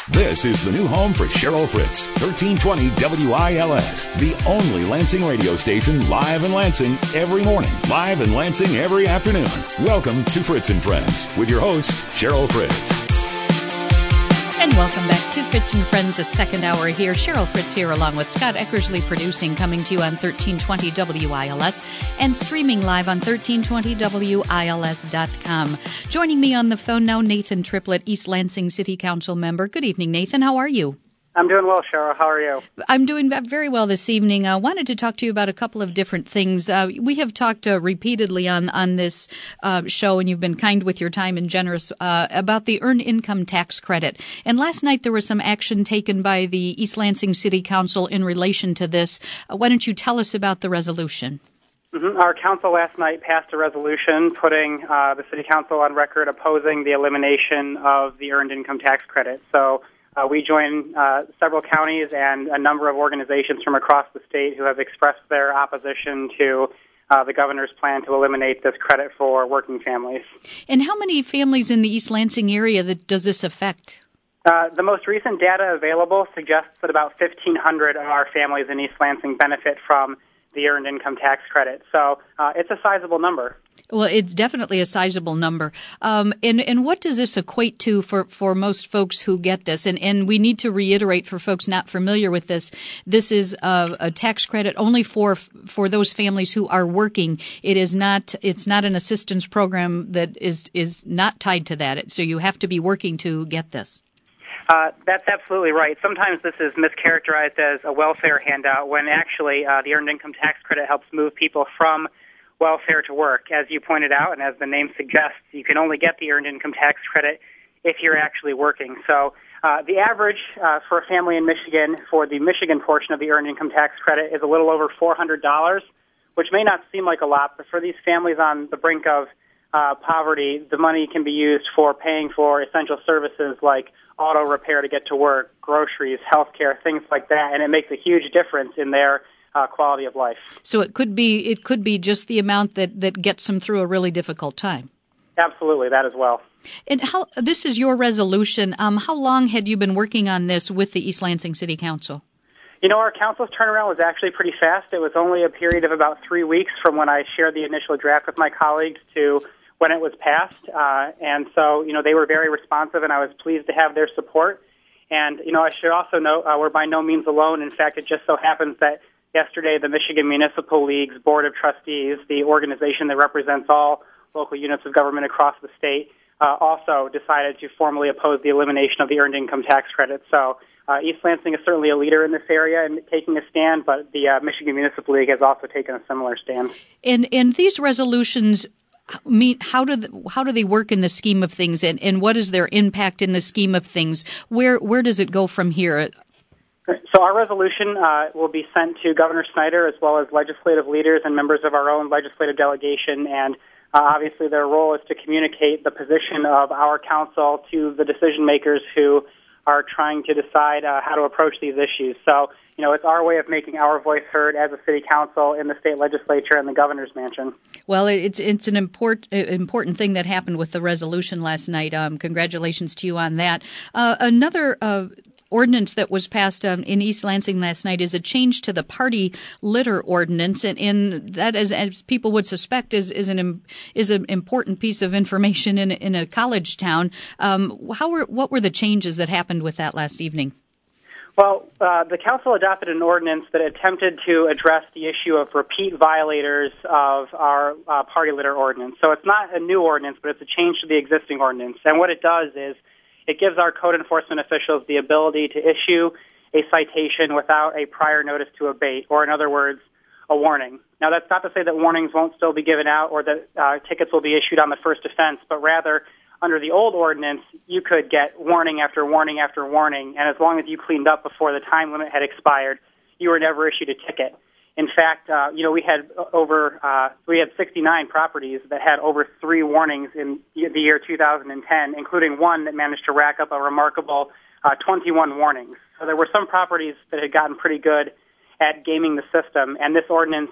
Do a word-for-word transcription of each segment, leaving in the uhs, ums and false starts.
This is the new home for Cheryl Fritz, thirteen twenty W I L S, the only Lansing radio station live in Lansing every morning, live in Lansing every afternoon. Welcome to Fritz and Friends with your host, Cheryl Fritz. And welcome back to Fritz and Friends, the second hour here. Cheryl Fritz here along with Scott Eckersley producing, coming to you on thirteen twenty W I L S and streaming live on thirteen twenty W I L S dot com. Joining me on the phone now, Nathan Triplett, East Lansing City Council member. Good evening, Nathan. How are you? I'm doing well, Cheryl. How are you? I'm doing very well this evening. I uh, wanted to talk to you about a couple of different things. Uh, we have talked uh, repeatedly on, on this uh, show, and you've been kind with your time and generous, uh, about the Earned Income Tax Credit. And last night there was some action taken by the East Lansing City Council in relation to this. Uh, why don't you tell us about the resolution? Mm-hmm. Our council last night passed a resolution putting uh, the City Council on record opposing the elimination of the Earned Income Tax Credit. So Uh, we join uh, several counties and a number of organizations from across the state who have expressed their opposition to uh, the governor's plan to eliminate this credit for working families. And how many families in the East Lansing area that does this affect? Uh, the most recent data available suggests that about fifteen hundred of our families in East Lansing benefit from the Earned Income Tax Credit. So uh, it's a sizable number. Well, it's definitely a sizable number. Um, and, and what does this equate to for, for most folks who get this? And, and we need to reiterate for folks not familiar with this, this is a, a tax credit only for for those families who are working. It is not, it's not an assistance program that is, is not tied to that. So you have to be working to get this. Uh, that's absolutely right. Sometimes this is mischaracterized as a welfare handout when actually uh, the Earned Income Tax Credit helps move people from welfare to work. As you pointed out, and as the name suggests, you can only get the Earned Income Tax Credit if you're actually working. So uh, the average uh, for a family in Michigan for the Michigan portion of the Earned Income Tax Credit is a little over four hundred dollars, which may not seem like a lot, but for these families on the brink of uh, poverty, the money can be used for paying for essential services like auto repair to get to work, groceries, health care, things like that, and it makes a huge difference in their Uh, quality of life. So it could be it could be just the amount that, that gets them through a really difficult time. Absolutely, that as well. And how this is your resolution. Um, how long had you been working on this with the East Lansing City Council? You know, our council's turnaround was actually pretty fast. It was only a period of about three weeks from when I shared the initial draft with my colleagues to when it was passed. Uh, and so, you know, they were very responsive, and I was pleased to have their support. And, you know, I should also note uh, we're by no means alone. In fact, it just so happens that yesterday, the Michigan Municipal League's Board of Trustees, the organization that represents all local units of government across the state, uh, also decided to formally oppose the elimination of the Earned Income Tax Credit. So uh, East Lansing is certainly a leader in this area in taking a stand, but the uh, Michigan Municipal League has also taken a similar stand. And, and these resolutions mean, how do the, how do they work in the scheme of things, and, and what is their impact in the scheme of things? Where where does it go from here? So our resolution uh, will be sent to Governor Snyder as well as legislative leaders and members of our own legislative delegation, and uh, obviously their role is to communicate the position of our council to the decision makers who are trying to decide uh, how to approach these issues. So, you know, it's our way of making our voice heard as a city council in the state legislature and the governor's mansion. Well, it's it's an important important thing that happened with the resolution last night. Um, congratulations to you on that. Uh, another Uh, ordinance that was passed um, in East Lansing last night is a change to the party litter ordinance, and, and that, is, as people would suspect, is is an is an important piece of information in in a college town. Um, how were what were the changes that happened with that last evening? Well, uh, the council adopted an ordinance that attempted to address the issue of repeat violators of our uh, party litter ordinance. So it's not a new ordinance, but it's a change to the existing ordinance. And what it does is it gives our code enforcement officials the ability to issue a citation without a prior notice to abate, or in other words, a warning. Now, that's not to say that warnings won't still be given out or that uh, tickets will be issued on the first offense, but rather, under the old ordinance, you could get warning after warning after warning, and as long as you cleaned up before the time limit had expired, you were never issued a ticket. In fact, uh, you know, we had over uh, we had sixty-nine properties that had over three warnings in the year two thousand ten, including one that managed to rack up a remarkable uh, twenty-one warnings. So there were some properties that had gotten pretty good at gaming the system, and this ordinance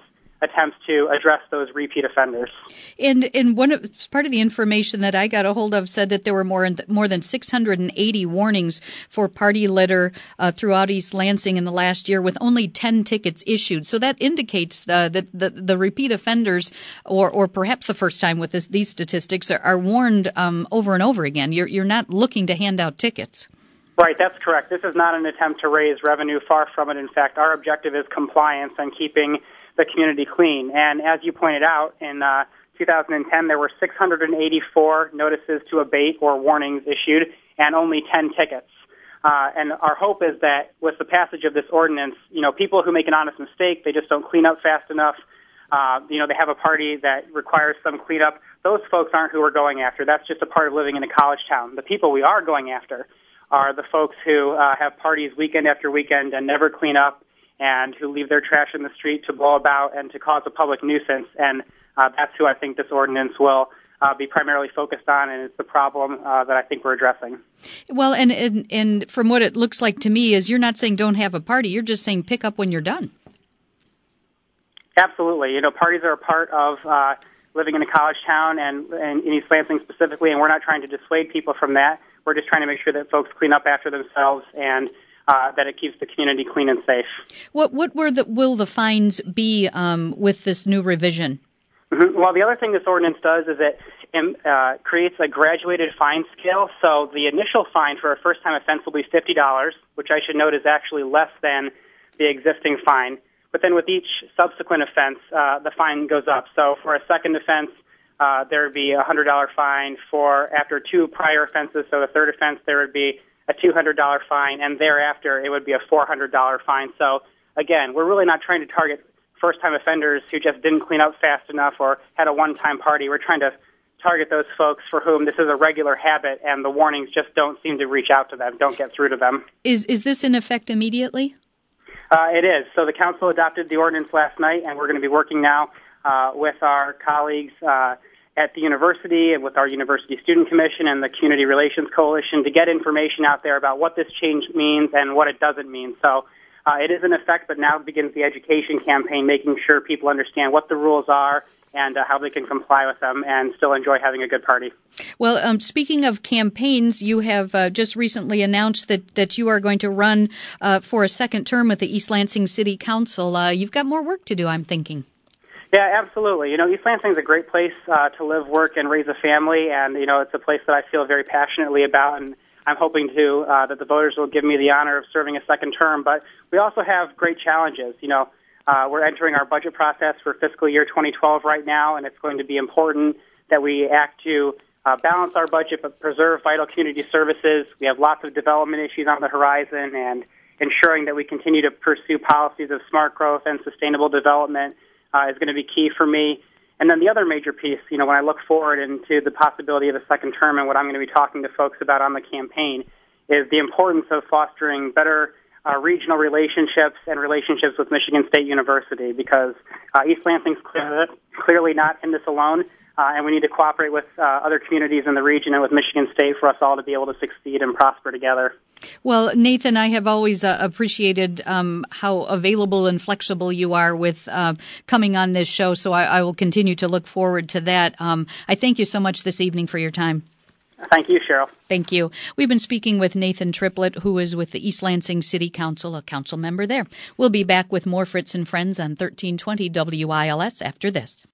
attempts to address those repeat offenders. And and one of part of the information that I got a hold of said that there were more more than six hundred eighty warnings for party litter uh, throughout East Lansing in the last year, with only ten tickets issued. So that indicates uh, that the, the repeat offenders, or or perhaps the first time with this, these statistics, are, are warned um, over and over again. You're you're not looking to hand out tickets. Right, that's correct. This is not an attempt to raise revenue. Far from it. In fact, our objective is compliance and keeping the community clean. And as you pointed out, in uh, two thousand ten, there were six hundred eighty-four notices to abate or warnings issued, and only ten tickets. Uh, and our hope is that with the passage of this ordinance, you know, people who make an honest mistake, they just don't clean up fast enough. Uh, you know, they have a party that requires some cleanup. Those folks aren't who we're going after. That's just a part of living in a college town. The people we are going after are the folks who uh, have parties weekend after weekend and never clean up, and who leave their trash in the street to blow about and to cause a public nuisance. And uh, that's who I think this ordinance will uh, be primarily focused on, and it's the problem uh, that I think we're addressing. Well, and, and and from what it looks like to me is you're not saying don't have a party. You're just saying pick up when you're done. Absolutely. You know, parties are a part of uh, living in a college town, and, and in East Lansing specifically, and we're not trying to dissuade people from that. We're just trying to make sure that folks clean up after themselves and uh, that it keeps the community clean and safe. What what were the, will the fines be um, with this new revision? Mm-hmm. Well, the other thing this ordinance does is it um, uh, creates a graduated fine scale. So the initial fine for a first-time offense will be fifty dollars, which I should note is actually less than the existing fine. But then with each subsequent offense, uh, the fine goes up. So for a second offense, Uh, there would be a one hundred dollars fine. For after two prior offenses, so the third offense, there would be a two hundred dollars fine, and thereafter it would be a four hundred dollars fine. So, again, we're really not trying to target first-time offenders who just didn't clean up fast enough or had a one-time party. We're trying to target those folks for whom this is a regular habit, and the warnings just don't seem to reach out to them, don't get through to them. Is is this in effect immediately? Uh, it is. So the council adopted the ordinance last night, and we're going to be working now Uh, with our colleagues uh, at the university and with our University Student Commission and the Community Relations Coalition to get information out there about what this change means and what it doesn't mean. So uh, it is in effect, but now begins the education campaign, making sure people understand what the rules are and uh, how they can comply with them and still enjoy having a good party. Well, um, speaking of campaigns, you have uh, just recently announced that, that you are going to run uh, for a second term at the East Lansing City Council. Uh, you've got more work to do, I'm thinking. Yeah, absolutely. You know, East Lansing is a great place uh, to live, work, and raise a family, and, you know, it's a place that I feel very passionately about, and I'm hoping to uh, that the voters will give me the honor of serving a second term. But we also have great challenges. You know, uh, we're entering our budget process for fiscal year twenty twelve right now, and it's going to be important that we act to uh, balance our budget but preserve vital community services. We have lots of development issues on the horizon, and ensuring that we continue to pursue policies of smart growth and sustainable development Uh, is going to be key for me. And then the other major piece, you know, when I look forward into the possibility of a second term and what I'm going to be talking to folks about on the campaign, is the importance of fostering better uh, regional relationships and relationships with Michigan State University, because uh, East Lansing's clear, clearly not in this alone, uh, and we need to cooperate with uh, other communities in the region and with Michigan State for us all to be able to succeed and prosper together. Well, Nathan, I have always uh, appreciated um, how available and flexible you are with uh, coming on this show, so I, I will continue to look forward to that. Um, I thank you so much this evening for your time. Thank you, Cheryl. Thank you. We've been speaking with Nathan Triplett, who is with the East Lansing City Council, a council member there. We'll be back with more Fritz and Friends on thirteen twenty W I L S after this.